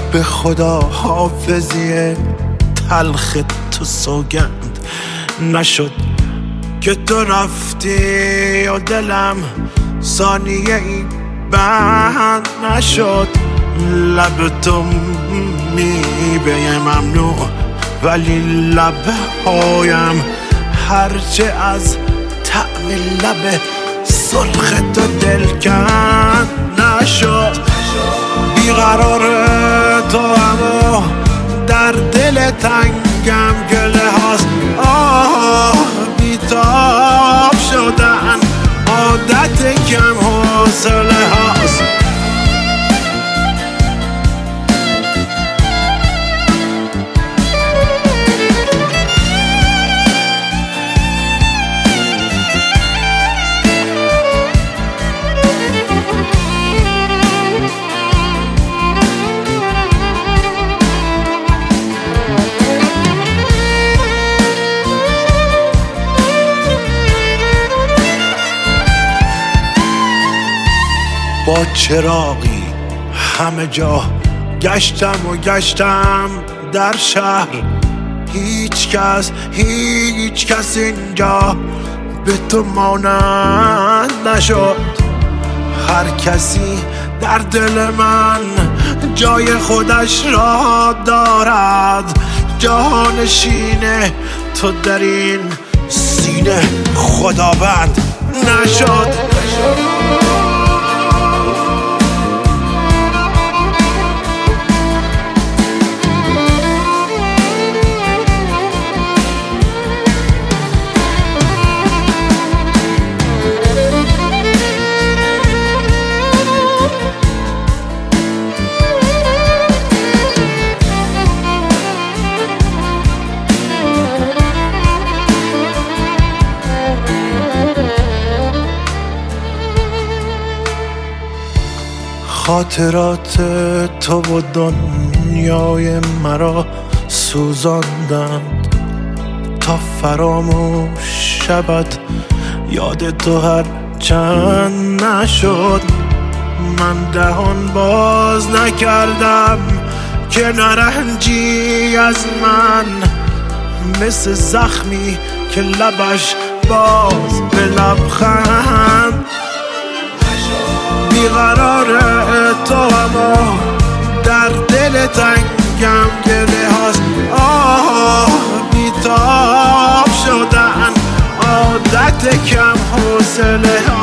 به خدا حافظی تلخ تو سوگند نشد که تو رفتی و دلم ثانیه ای بند نشد. لب تو میوه ممنوع ولی لبهایم هرچه از طعم لب سرخ تو دلکند نشد. بیقرار تو اما در دل تنگم گله هاست. بیتاب شدن عادت کم حوصله هاست. با چراغی همه جا گشتم در شهر. هیچ کس اینجا به تو مانند نشد. هر کسی در دل من جای خودش را دارد. جانشین تو در این سینه خداوند نشد. خاطرات تو و دنیای مرا سوزاندند تا فراموش شود یاد تو هر چند نشد. من دهان باز نکردم که نرنجی از من مثل زخمی که لبش باز به لبخند. بیقرار تو اما در دل تنگم گله هاست. بیتاب شدن عادت کم حوصله